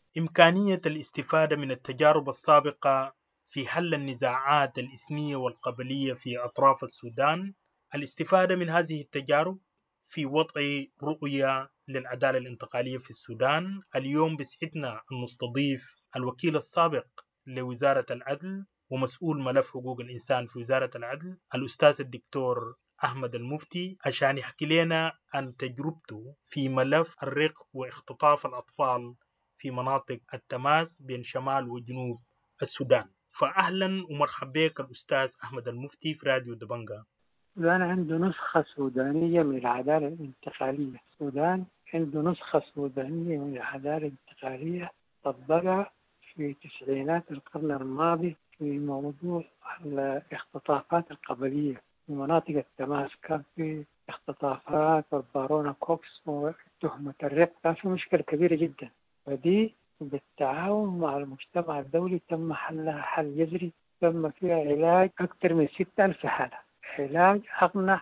إمكانية الاستفادة من التجارب السابقة في حل النزاعات الإثنية والقبلية في أطراف السودان، الاستفادة من هذه التجارب في وضع رؤية للعدالة الانتقالية في السودان. اليوم بسعدنا أن نستضيف الوكيل السابق لوزارة العدل ومسؤول ملف حقوق الإنسان في وزارة العدل الأستاذ الدكتور أحمد المفتي عشان يحكي لنا عن تجربته في ملف الرق واختطاف الأطفال في مناطق التماس بين شمال وجنوب السودان. فأهلا ومرحبا بك الأستاذ أحمد المفتي في راديو دبنجة. السودان عنده نسخة سودانية من العدالة الانتقالية. السودان عنده نسخة سودانية من العدالة الانتقالية طبقها في تسعينات القرن الماضي في موضوع الاختطافات القبلية في مناطق التماس. كان في اختطافات والبارونة كوكس وتهمة الرق، كان في مشكلة كبيرة جدا، ودي بالتعاون مع المجتمع الدولي تم حلها حل جذري. تم فيها علاج أكثر من 6,000 حالة، علاج أغنى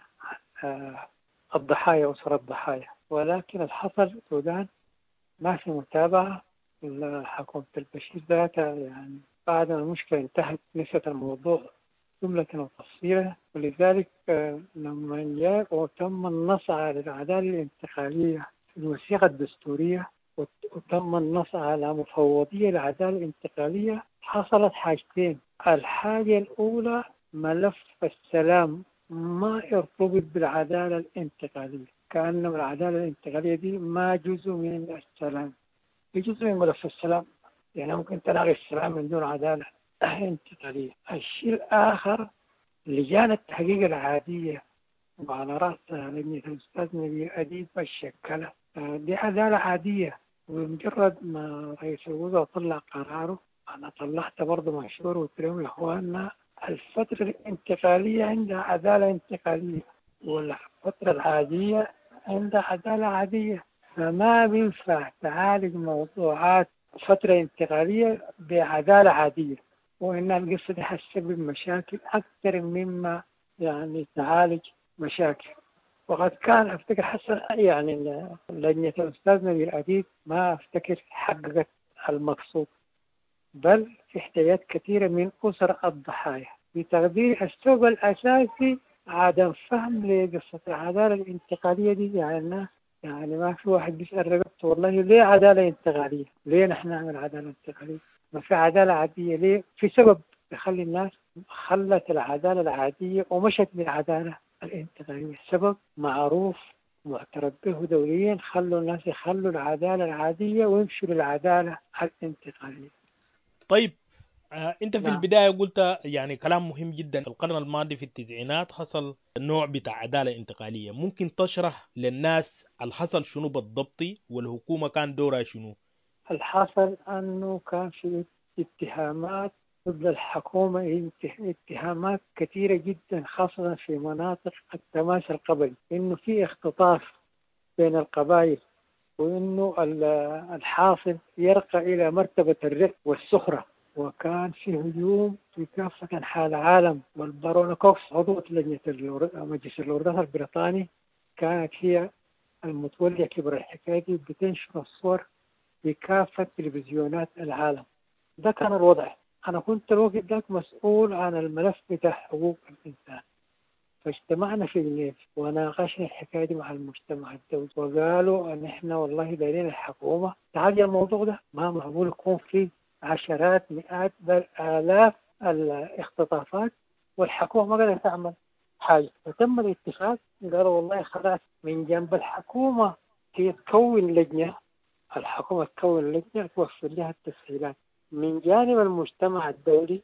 الضحايا وأسر الضحايا. ولكن الحصل في السودان ما في متابعة. حكومة البشير ذاتها يعني بعد ما المشكلة انتهت نسيت الموضوع جملة وتفصيلا. ولذلك لما جاء وتم النص على العدالة الانتقالية في الوثيقة الدستورية وتم النص على مفوضية العدالة الانتقالية، حصلت حاجتين. الحاجة الأولى ملف السلام ما ارتبط بالعدالة الانتقالية، كأنما العدالة الانتقالية دي ما جزء من السلام، هي جزء من ملف السلام. يعني ممكن تلاقي السلام من دون عدالة انتقالية. الشيء الآخر لجان التحقيق العادية وعلى رأسها لجنة الأستاذ نبيل أديب الشكلة، دي عدالة عادية. ومجرد ما رئيس الوزراء طلع قراره أنا طلعت برضه مشهور وقلت لهم يا إخواننا الفترة الانتقالية عندها عدالة انتقالية والفترة العادية عندها عدالة عادية، فما بينفع تعالج موضوعات فترة انتقالية بعدالة عادية، وإن القصة دي حتسبب مشاكل أكثر مما يعني تعالج مشاكل. وقد كان أفتكر حسن يعني لجنة الأستاذ نبيل أديب ما أفتكر حققت المقصود، بل في احتياجات كثيرة من أسر الضحايا. بتقدير السبب الأساسي عدم فهم لقصة العدالة الانتقالية دي. يعني الناس يعني ما في واحد بيسأل رقبته والله ليه عدالة انتقالية؟ ليه نحن نعمل عدالة انتقالية؟ ما في عدالة عادية ليه؟ في سبب يخلي الناس خلت العدالة العادية ومشت للعدالة الانتقالية، سبب معروف معترف به دوليا خلوا الناس يخلوا العدالة العادية ويمشوا للعدالة الانتقالية. طيب انت في نعم. البداية قلت يعني كلام مهم جدا. في القرن الماضي في التسعينات حصل نوع بتاع عدالة انتقالية. ممكن تشرح للناس الحصل شنو بالضبط والحكومة كان دورها شنو؟ الحاصل أنه كان في اتهامات ضد الحكومة، اتهامات كثيرة جدا خاصة في مناطق التماس القبلي، إنه في اختطاف بين القبائل، وإنه الحاصل يرقى إلى مرتبة الرق والسخرة. وكان في هجوم في كافة أنحاء العالم، والبارونة كوكس عضوة لجنة مجلس الوردات البريطاني كانت هي المتولية كبر الحكاية دي، بتنشر الصور في كافة تلفزيونات العالم. ده كان الوضع. أنا كنت الوقت ذاك مسؤول عن الملف بتاع حقوق الإنسان، فاجتمعنا في جنيف وناقشنا الحكاية دي مع المجتمع الدولي، وقالوا أن إحنا والله دايرين الحكومة تعالج الموضوع ده، ما معقول يكون في عشرات مئات بل آلاف الاختطافات والحكومة ما قادرة تعمل حاجة. فتم الاتفاق، قالوا والله خلاص من جنب الحكومة تكون لجنة، الحكومة تكون لجنة توفر لها التسهيلات. من جانب المجتمع الدولي،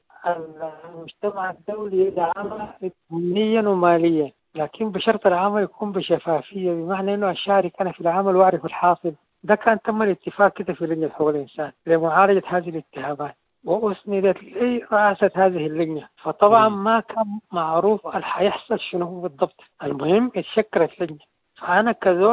المجتمع الدولي يدعمها فنيا وماليا، لكن بشرط العمل يكون بشفافية، بمعنى أنه أشارك أنا في العمل وأعرف الحاصل. ده كان تم الاتفاق كده في لجنة حقوق الإنسان لمعالجة هذه الاتهامات، وأسندت لي رئاسة هذه اللجنة. فطبعا ما كان معروف حيحصل شنو بالضبط. المهم اتشكلت لجنة، فأنا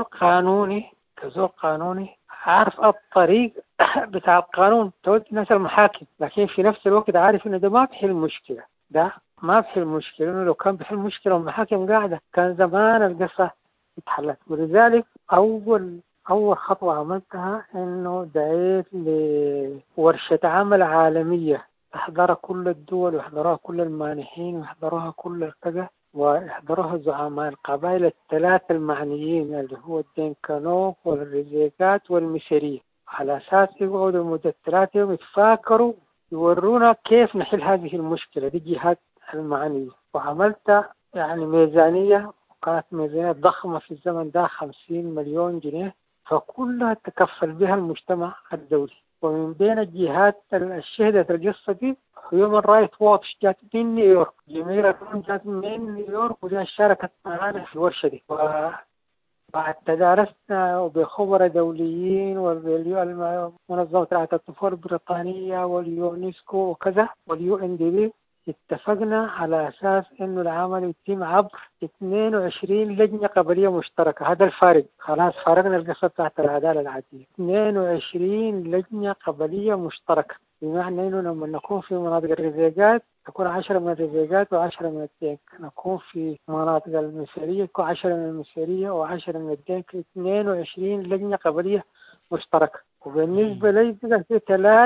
كزول قانوني عارف الطريق بتاع القانون تودي الناس المحاكم، لكن في نفس الوقت عارف إنه ده ما بيحل مشكلة، ده ما بيحل مشكلة. إنه لو كان بيحل مشكلة والمحاكم قاعدة كان زمان القصة اتحلت. ولذلك أول أول خطوة عملتها إنه دعيت لورشة عمل عالمية تحضرها كل الدول ويحضروها كل المانحين ويحضروها كل الكذا، ويحضروها زعماء القبائل الثلاثة المعنيين اللي هو الدنكانوك والريزيقات والمشرية، على أساس يقعدوا مدة 3 يوم يتفاكروا يورونا كيف نحل هذه المشكلة دي جهات المعنية. وعملت يعني ميزانية، وكانت ميزانية ضخمة في الزمن ده 50 مليون جنيه، فكلها تكفل بها المجتمع الدولي. ومن بين الجهات الشهدت القصة دي هيومن رايت واتش جات من نيويورك، جميلة جات من نيويورك وجات شاركت معنا في الورشة دي. وبعد تدارسنا وبخبراء دوليين ومنظمة رعاية الطفولة البريطانية واليونسكو وكذا واليو ان دي بي، اتفقنا على أساس إنه العمل يتم عبر 22 لجنة قبلية مشتركة. هذا الفارق، خلاص فارقنا القصة بتاعت العدالة العادية. 22 لجنة قبلية مشتركة، بمعنى إنه لما نكون في مناطق الريزيقات تكون 10 من الريزيقات و10 من الدنك، نكون في مناطق المسيرية تكون 10 من المسيرية و10 من الدنك. 22 لجنة قبلية مشتركة. وبالنسبة لي بقى في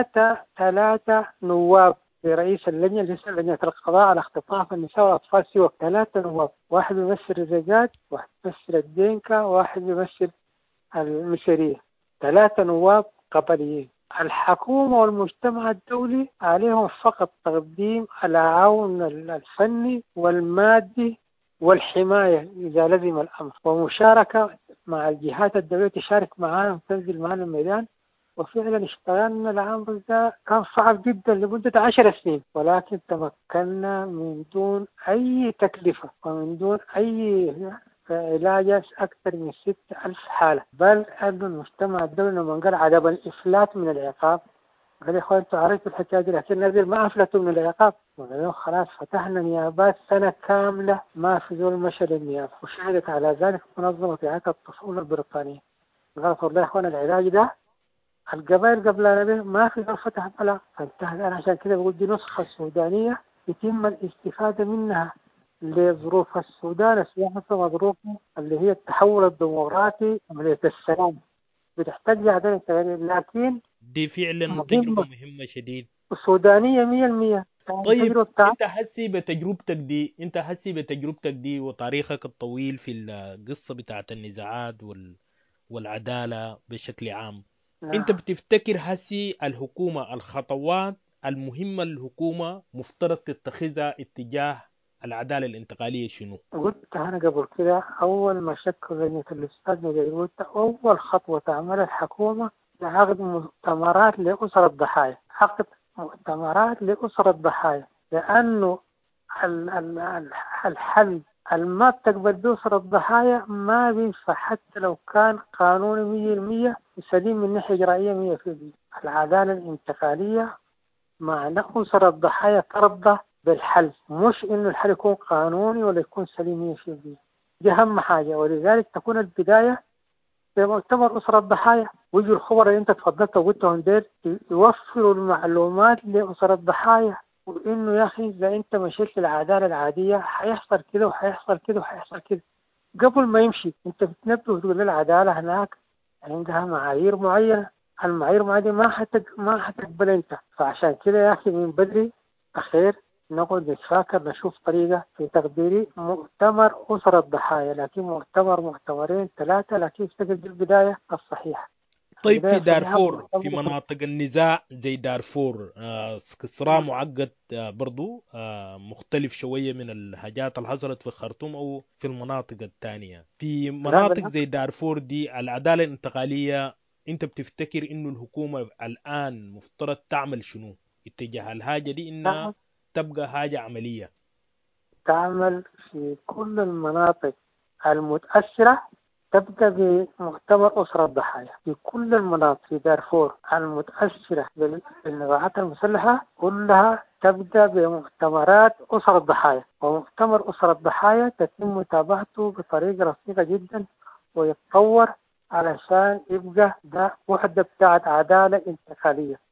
ثلاثة نواب لرئيس اللجنة اللي اسمها لجنة القضاء على اختطاف النساء والأطفال سوا. 3 نواب، واحد بيمثل الرزاقات، واحد بيمثل الدينكا، واحد بيمثل المشيرية. 3 نواب قبليين. الحكومة والمجتمع الدولي عليهم فقط تقديم العون الفني والمادي والحماية إذا لزم الأمر، ومشاركة مع الجهات الدولية تشارك معنا وتنزل معنا الميدان. وفعلا اشتغلنا. العمل ده كان صعب جدا لمدة 10 سنين، ولكن تمكنا من دون أي تكلفة ومن دون أي علاج أكثر من 6,000 حالة. بل أن المجتمع الدولي لما قال عدم الإفلات من العقاب، قال يا أخوان أنتوا عرفتوا الحكاية دي، لكن نزل ما أفلتوا من العقاب. وقالوا خلاص فتحنا نيابات سنة كاملة ما في زول مشى للنيابة. وشهدت على ذلك منظمة رعاية الطفولة البريطانية، قالت والله يا أخوان العلاج ده القبائل قبلنا به ما في غير فتح بلا. فانتهت. أنا عشان كده بقول دي نسخة سودانية يتم الاستفادة منها لظروف السودان السياسة وظروفه اللي هي التحول الديمقراطي عملية السلام بتحتاج عدالة تغيير، لكن دي فعلا تجربة مهمة مهمة شديد. سودانية 100%. طيب التجربة بتاعت انت حسي بتجربتك دي وتاريخك الطويل في القصة بتاعت النزاعات والعدالة بشكل عام، انت بتفتكر حسي الخطوات المهمة الحكومة مفترض تتخذها اتجاه العدالة الانتقالية شنو؟ قلت أنا قبل كده أول ما شكل لجنة الإسعاد قلت أول خطوة تعملها الحكومة عقد مؤتمرات لأسر الضحايا. عقد مؤتمرات لأسر الضحايا، لأنه الحل ما بتقبل بأسر الضحايا ما بينفع حتى لو كان قانوني 100% وسليم من ناحية إجرائية 100%. العدالة الانتقالية معنى أسر الضحايا ترضى بالحل، مش إنه الحل يكون قانوني ولا يكون سليم 100%. دي أهم حاجة. ولذلك تكون البداية بمؤتمر أسر الضحايا، ويجوا الخبراء اللي أنت تفضلت وقلتهم ديل يوفروا المعلومات لأسر الضحايا، وإنه يا أخي إذا أنت مشيت للعدالة العادية حيحصل كده وحيحصل كده وحيحصل كده. قبل ما يمشي أنت بتنبه وتقول العدالة هناك عندها معايير معينة، المعايير معينة ما حتقبل أنت. فعشان كده يا أخي من بدري أخير نقعد نتفاكر نشوف طريقة في تقديري مؤتمر أسر الضحايا، لكن مؤتمرين 3، لكن تجد البداية الصحيحة. طيب البداية في الصحيحة دارفور، في مؤتمر أسر. مناطق النزاع زي دارفور، صراع معقد، برضو مختلف شوية من الحاجات اللي حصلت في الخرطوم أو في المناطق الثانية. في لا مناطق بالعكس. زي دارفور دي العدالة الانتقالية، أنت بتفتكر إنه الحكومة الآن مفترض تعمل شنو اتجاه الحاجة دي إنها تبقى حاجة عملية؟ تعمل في كل المناطق المتأثرة، تبدأ بمؤتمر أسرة الضحايا في كل المناطق في دارفور المتأثرة بالنزاعات المسلحة كلها، تبدأ بمؤتمرات أسر الضحايا. ومؤتمر أسر الضحايا تتم متابعته بطريقة رصيقة جدا ويتطور علشان يبقى ده وحدة بتاعت عدالة انتقالية.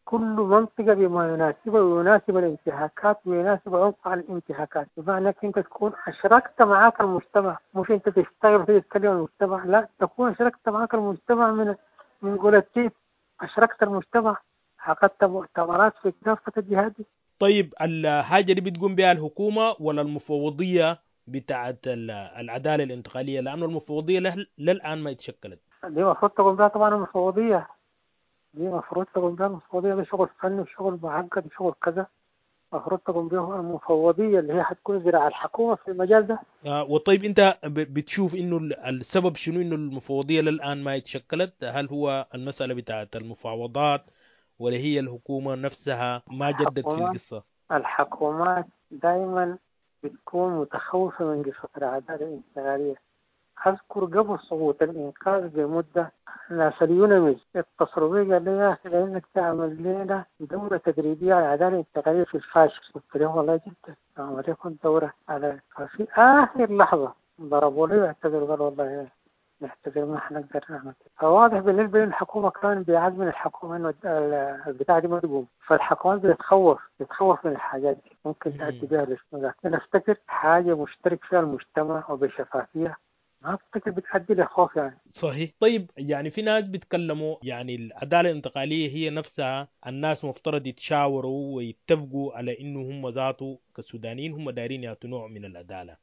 كل منطقة بما يناسبها ويناسب الانتهاكات ويناسب عمق الانتهاكات، بمعنى انك انت تكون اشركت معاك المجتمع، مش انت تشتغل وتيجي تتكلم عن المجتمع، لا تكون اشركت معاك المجتمع من قولتين، اشركت المجتمع، عقدت مؤتمرات في كافة الجهات. طيب الحاجة دي بتقوم بها الحكومة ولا المفوضية بتاعت العدالة الانتقالية؟ لأنه المفوضية للآن ما اتشكلت. دي المفروض تقوم بها طبعا المفوضية، دي المفروض تقوم بها المفوضية، ده شغل فني وشغل معقد وشغل كذا، المفروض تقوم به المفوضية اللي هي حتكون ذراع الحكومة في المجال ده. وطيب أنت بتشوف إنه السبب شنو إنه المفوضية للآن ما اتشكلت؟ هل هو المسألة بتاعت المفاوضات ولا هي الحكومة نفسها ما جدت في الحكومات القصة؟ الحكومات دائما بتكون متخوفة من قصة العدالة الانتقالية. أذكر قبل سقوط الإنقاذ بمدة ناس اليونمز اتصلوا بي قال لي يا أخي لأنك تعمل لنا دورة تدريبية على العدالة الانتقالية في الفاشل، قلت له والله جدا أعمل لكم دورة على، في آخر لحظة ضربوا لي واعتذروا قالوا والله نعتذر ما حنقدر نعمل. فواضح بالنسبة للحكومة كان بيعاد من الحكومة إنه البتاعة دي ما تقوم، فالحكومات بتتخوف من الحاجات دي ممكن تأدي بها للسنة، لكن أفتكر حاجة مشترك فيها المجتمع وبشفافية ما أفتكر بتأدي لخوف يعني. صحيح. طيب يعني في ناس بيتكلموا يعني العدالة الانتقالية هي نفسها الناس مفترض يتشاوروا ويتفقوا على انه هم ذاته كسودانيين هم دايرين يعطوا نوع من العدالة.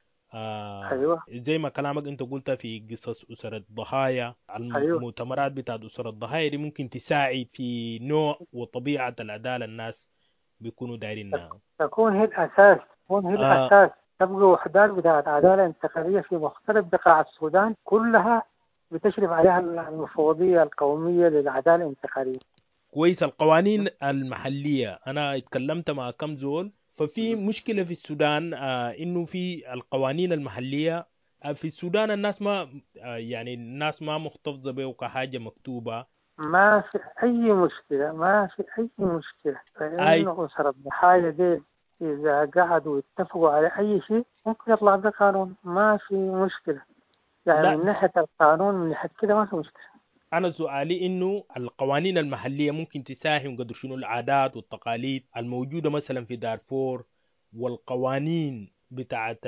أيوه زي ما كلامك انت قلت في قصص أسر الضحايا، أيوه المؤتمرات بتاعت أسر الضحايا دي ممكن تساعد في نوع وطبيعة العدالة الناس بيكونوا دايرينها. تكون هي الأساس، تكون هي آه الأساس، تبقى وحدات بتاعت عدالة انتقالية في مختلف بقاع السودان كلها بتشرف عليها المفوضية القومية للعدالة الانتقالية. كويس. القوانين المحلية أنا اتكلمت مع كم زول، ففي مشكلة في السودان إنه في القوانين المحلية في السودان الناس ما يعني الناس ما محتفظة به كحاجة مكتوبة. ما في أي مشكلة، ما في أي مشكلة، أي فإنه أسر الضحايا دي إذا قعدوا يتفقوا على أي شيء ممكن يطلع بقانون، ما في مشكلة يعني لا، من ناحية القانون، من ناحية كده ما في مشكلة. أنا سؤالي إنه القوانين المحلية ممكن تساهم قدر شنو العادات والتقاليد الموجودة مثلا في دارفور، والقوانين بتاعت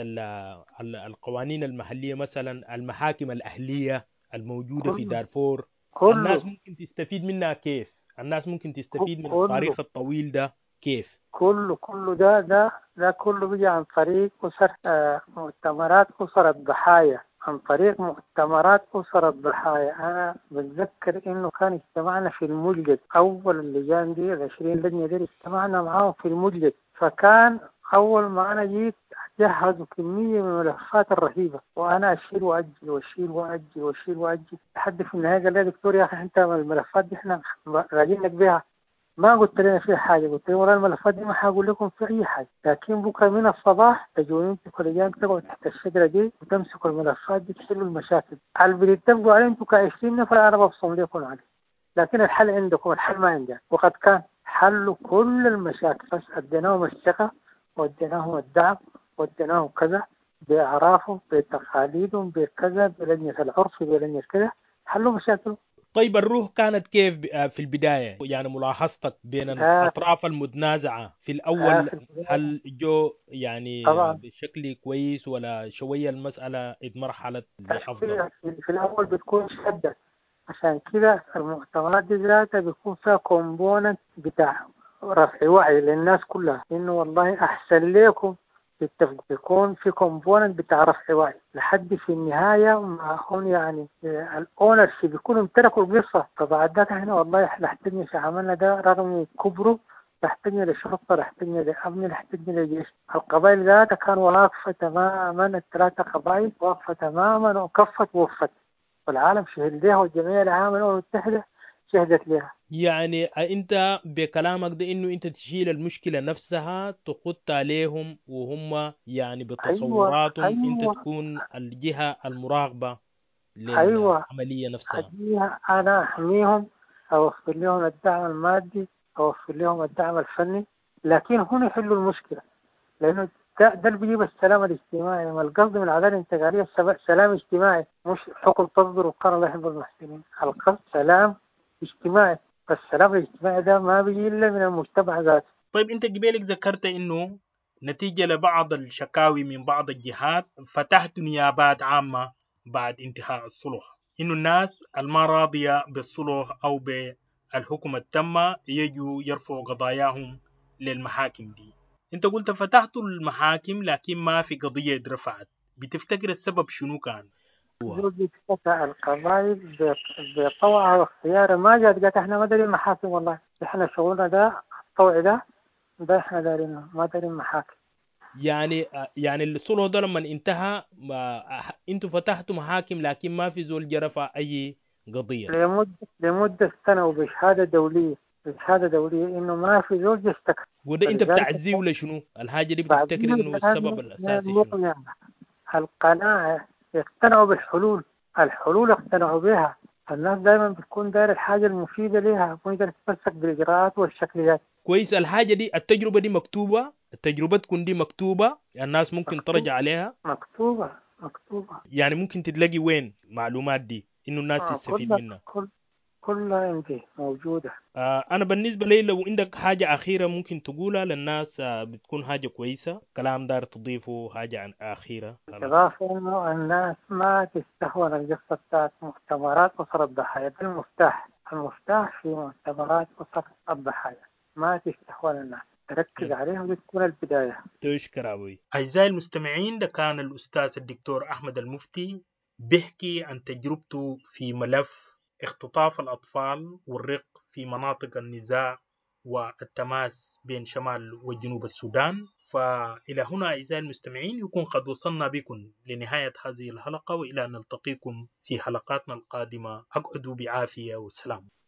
القوانين المحلية مثلا المحاكم الأهلية الموجودة في كله دارفور، كله الناس ممكن تستفيد منها كيف؟ الناس ممكن تستفيد من كله التاريخ الطويل ده كيف؟ كله ده كله بيجي عن طريق أسر مؤتمرات أسر الضحايا، عن طريق مؤتمرات أسر الضحايا. أنا بتذكر إنه كان اجتمعنا في المجلد، أول اللجان دي ال20 لجنة دي اجتمعنا معاهم في المجلد، فكان أول ما أنا جيت جهزوا كمية من الملفات الرهيبة وأنا أشيل وأجل وأشيل وأجل وأشيل وأجل لحد في النهاية قال لي دكتور يا أخي أنت الملفات دي إحنا راجعين لك بيها. ما قلت لنا في حاجة، قلت لهم والله الملفات دي ما حقول لكم في أي حاجة، لكن بكرة من الصباح تجون انتوا كلجان تقعدوا تحت الشجرة دي وتمسكوا الملفات دي تحلوا المشاكل اللي بتتفقوا عليه انتوا ك20 نفر، أنا ببصم لكم عليه، لكن الحل عندكم، الحل ما عندنا. وقد كان حلوا كل المشاكل، بس اديناهم الثقة واديناهم الدعم واديناهم كذا بأعرافهم بتقاليدهم بكذا بلجنة العرف بلجنة كذا، حلوا مشاكل. طيب الروح كانت كيف في البداية؟ يعني ملاحظتك بين ده الأطراف المتنازعة في الأول، في البداية هل جو يعني طبعا بشكل كويس ولا شوية المسألة اتمرحلت لأفضل؟ في الأول بتكون شدة، عشان كده المؤتمرات دي ذاتها بيكون فيها كومبوننت بتاع رفع وعي للناس كلها إنه والله أحسن لكم بالتفق، بيكون في كومبوننت بتاع رفع وعي لحد في النهاية ما هم يعني الأونرز بيكونوا امتلكوا القصة. فبعد ذلك احنا والله احنا احتاجنا في عملنا ده رغم كبره، احتاجنا لشرطة، احتاجنا لأمن، احتاجنا لجيش. القبائل ذاتها كانوا واقفة تماما، الثلاثة قبائل واقفة تماما وكفت ووفت، والعالم شهد لها والجمعية العامة الأمم المتحدة شهدت لها. يعني أنت بكلامك ده إنه أنت تشيل المشكلة نفسها تخط عليهم وهم يعني أيوة بتصوراتهم أنت أيوة تكون الجهة المراقبة أيوة للعملية نفسها. أديها أنا أحميهم، أوفر لهم الدعم المادي، أوفر لهم الدعم الفني، لكن هم يحلوا المشكلة، لأنه ده اللي بيجيب السلام الاجتماعي. ما القصد من العدالة الانتقالية سلام اجتماعي، مش حكم تصدر وقرار لا يحب المحسنين، القصد سلام اجتماعي. فالسلام الاجتماعي ده ما بيجي إلا من المجتمع ذاته. طيب أنت قبلك ذكرت إنه نتيجة لبعض الشكاوي من بعض الجهات فتحت نيابات عامة بعد انتهاء الصلح، إنه الناس الما راضية بالصلح أو بالحكم التامة يجوا يرفعوا قضاياهم للمحاكم دي. أنت قلت فتحتوا المحاكم لكن ما في قضية اترفعت، بتفتكر السبب شنو كان؟ زوجي فتح القضايا بطوعها واختيارها، ما جات قالت احنا ما دارين محاكم، والله احنا شغلنا ده الطوعي ده احنا دارينه، ما دارين محاكم. يعني الصلح ده لما انتهى انتوا فتحتوا محاكم لكن ما في زول جرفع أي قضية. لمدة سنة وبشهادة دولية، بشهادة دولية إنه ما في زوج يشتكى. وده انت فلذلك بتعزيه ولا شنو الحاجة دي؟ بتفتكر بعدين انه السبب الاساسي شنو؟ القناعة، يقتنعوا بالحلول، الحلول اقتنعوا بها. الناس دائما بتكون داير الحاجة المفيدة لها، مو يقدر تتمسك بالإجراءات والشكليات. كويس. الحاجة دي التجربة دي مكتوبة، التجربة تكون دي مكتوبة الناس ممكن مكتوب ترجع عليها؟ مكتوبة مكتوبة. يعني ممكن تتلاقي وين معلومات دي انه الناس تستفيد كلها منها؟ كلها عندي موجودة. انا بالنسبة لي لو عندك حاجة اخيرة ممكن تقولها للناس بتكون حاجة كويسة، كلام دار تضيفه حاجة اخيرة. بالإضافة إنه الناس ما تستهون القصة بتاعت مؤتمرات أسر الضحايا، ده المفتاح في مؤتمرات أسر الضحايا، ما تستهون الناس، تركز عليها وتكون البداية. تشكر أبوي. أعزائي المستمعين، ده كان الأستاذ الدكتور أحمد المفتي بيحكي عن تجربته في ملف اختطاف الأطفال والرق في مناطق النزاع والتماس بين شمال وجنوب السودان. فإلى هنا أعزائي المستمعين يكون قد وصلنا بكم لنهاية هذه الحلقة، وإلى أن نلتقيكم في حلقاتنا القادمة. أقعدوا بعافية والسلام.